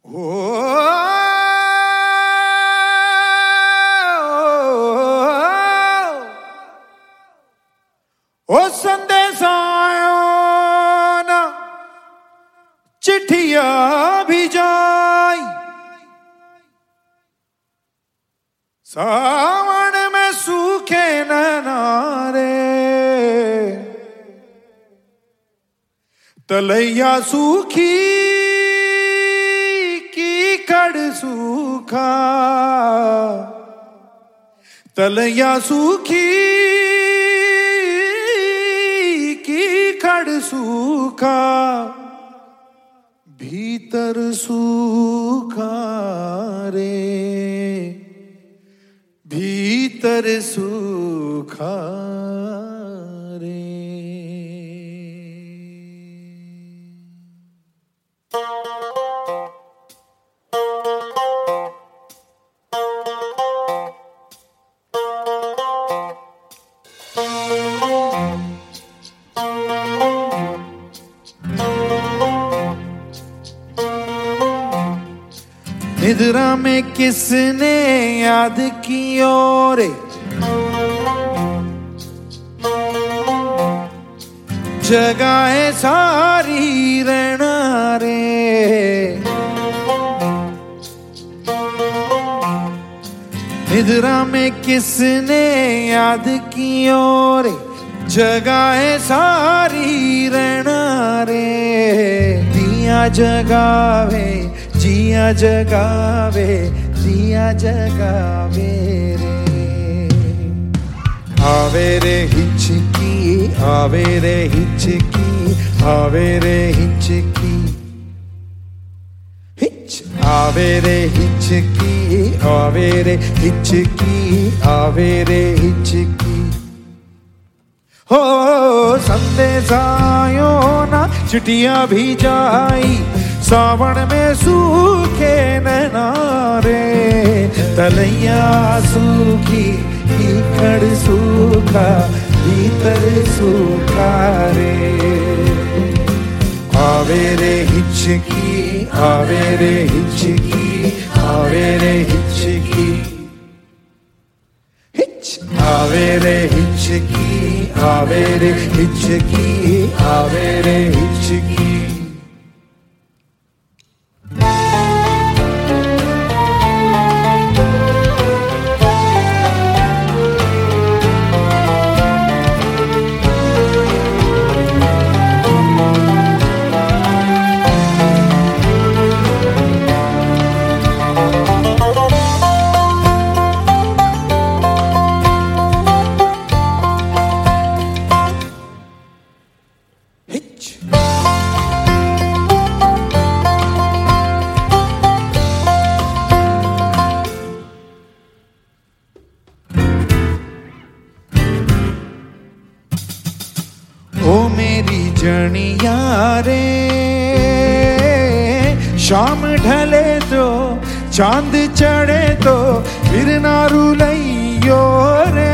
ओ संदेश आयो ना चिट्ठिया भी जाई सावन में सूखे नारे तलैया सूखी की कड़ सूखा तलैया सूखी की कड़ सूखा भीतर सूखा रे भीतर सूखा रे। निद्रा में किसने याद की रे जगाए सारी रहना रे निद्रा में किसने याद की रे जगाए सारी रहना रे दिया जगावे जिया जगावे जिया जगावे रे आवे रे हिचकी आवे रे हिचकी आवे रे हिचकी हिच आवे रे हिचकी आवे रे हिचकी आवे रे हिचकी हो संदेश आयो ना चिट्ठियां भी जाई सावन में सूखे नारे तलैया सूखी कीकड़ सूखा भीतर सूखा रे आवे रे हिचकी आवे रे हिचकी आवे रे हिचकी हिच आवे रे हिचकी आवे रे हिचकी आवे रे हिचकी। जनिया रे शाम ढले तो चांद चढ़े तो फिर ना रुलैयो रे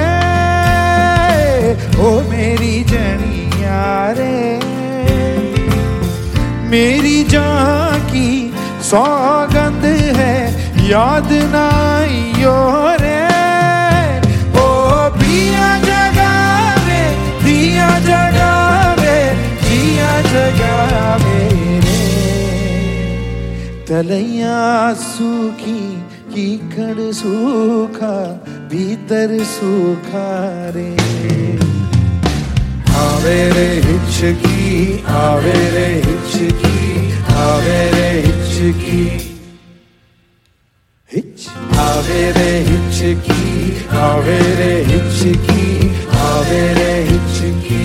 ओ मेरी जनिया रे मेरी जान की सौगंध है याद ना आइयो रे ओ पिया जगावे दिया जगावे जगावे रे तलैया सूखी कीकड़ सूखा भीतर सूखा रे आवे रे हिचकी आवे रे हिचकी आवे रे हिचकी हिच आवे रे हिचकी आवे रे हिचकी आवे रे हिचकी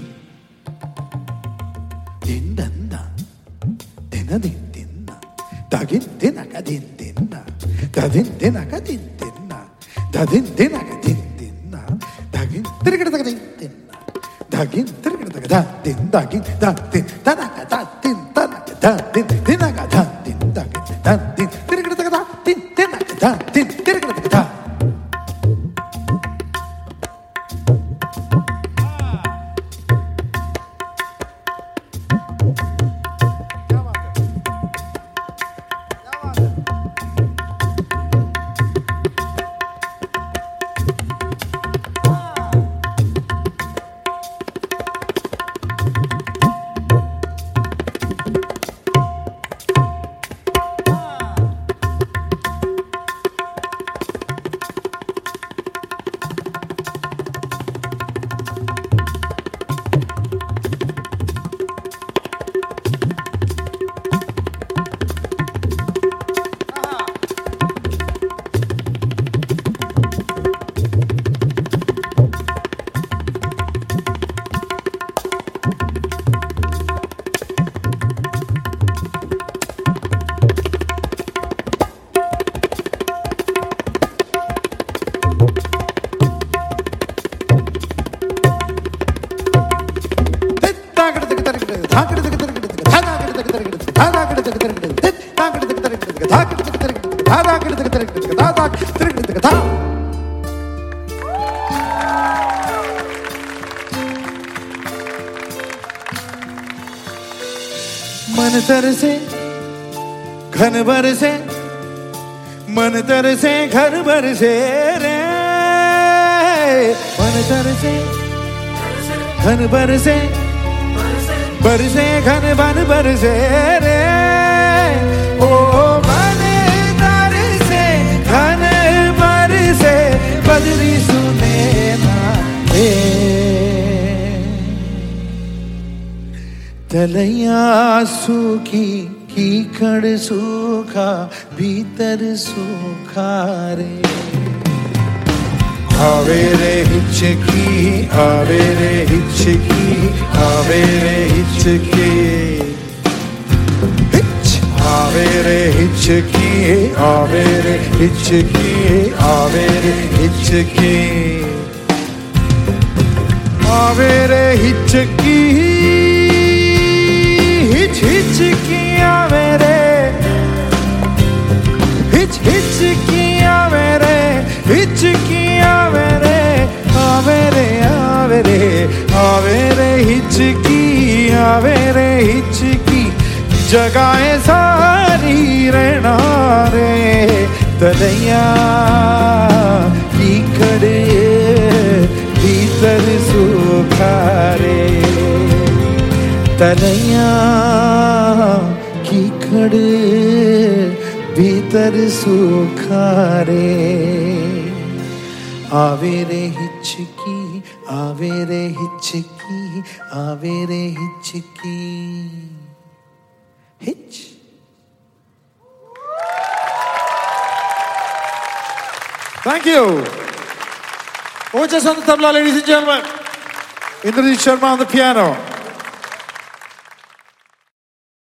din dinna dagin dinaka din dinna dadin dinaka din dinna dadin dinaka din dinna dagin tirigada dagin dinna dagin tirigada da din dagin da din tanaka da din tanaka da din dinaka da din dagin da din tirigada da din dinaka da din tirigada da मन तरसे घन बरसे मन तरसे घर बरसे रे मन तरसे घन बरसे बरसे घन बन बरसे रे ओ मन तरसे घन बरसे बदरी सुने ना रे तलैया सूखी कीकड़ सूखा भीतर सूखा रे आवे रे हिचकी आवे रे हिचकी आवे रे हिचकी आवे रे हिचकी आवे रे हिचकी आवे रे हिचकी आवे रे हिचकी हिचकियां मेरे हिचकियां मेरे हिचकियां मेरे आवे रे आवे रे आवे रे हिचकी आवे रे हिचकी जगाए सारी रहना रे तलैया की कड़े भीतर सूखा रे तलैया की खड़े भीतर सूखा रे आवे रे हिचकी आवे रे हिचकी आवे रे हिचकी हिच Thank you. Ojas on the tabla, ladies and gentlemen. Indrajit Sharma on the piano.